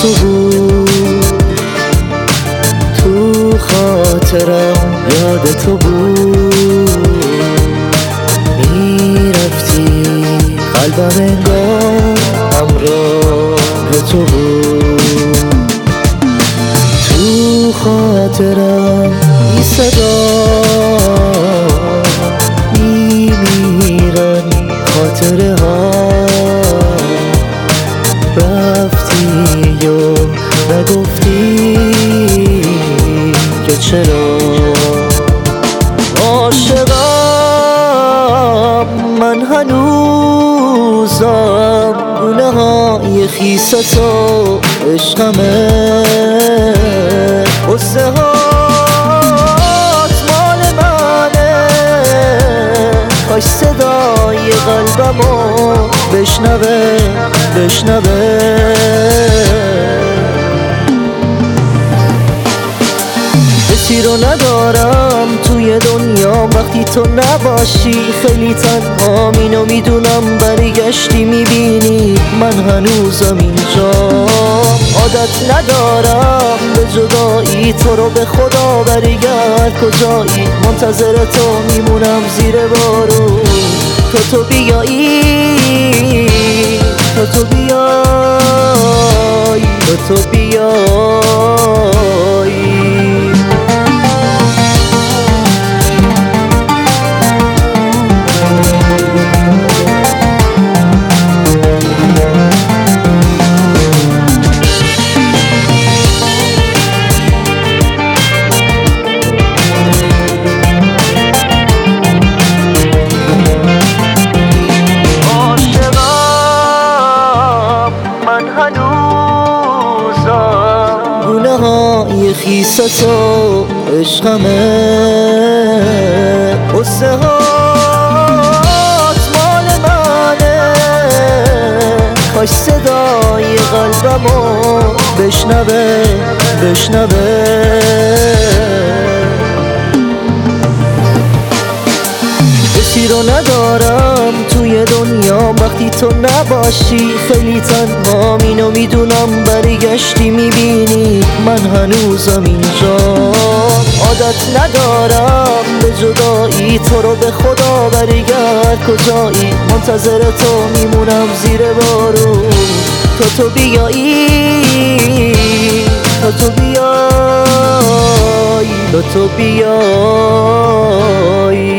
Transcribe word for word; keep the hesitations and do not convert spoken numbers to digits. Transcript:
تو بود، تو خاطرم یاد تو بود. میرفتی قلبم انگار همراه تو بود. تو خاطرم بی صدا میمیرن خاطره ها. رفتی و نگفتی که چرا. عاشقم من هنوزم، گونه های خیست و عشقمه. قصه هات مال منه، کاش صدای قلبمو بشنوه بشنوه. کسی رو ندارم توی دنیا وقتی تو نباشی. خیلی تنها اینو میدونم، برگشتی میبینی من هنوزم اینجا. عادت ندارم به جدایی، تو رو به خدا برگرد کجایی. منتظر تو میمونم زیر بارون، تو تو بیایی، تو تو بیایی، تو تو بیایی. گونه های خیست و عشقمه. قصه هات مال منه، کاش صدای قلبمو بشنوه بشنوه. کسی رو ندارم توی دنیا وقتی تو نباشی. خیلی تنها اینو میدونم، برگشتی میبینی من هنوزم اینجا. عادت ندارم به جدایی، تو رو به خدا برگرد کجایی. منتظر تو میمونم زیر بارون، تو تو بیایی، تو تو بیایی، تو تو بیایی.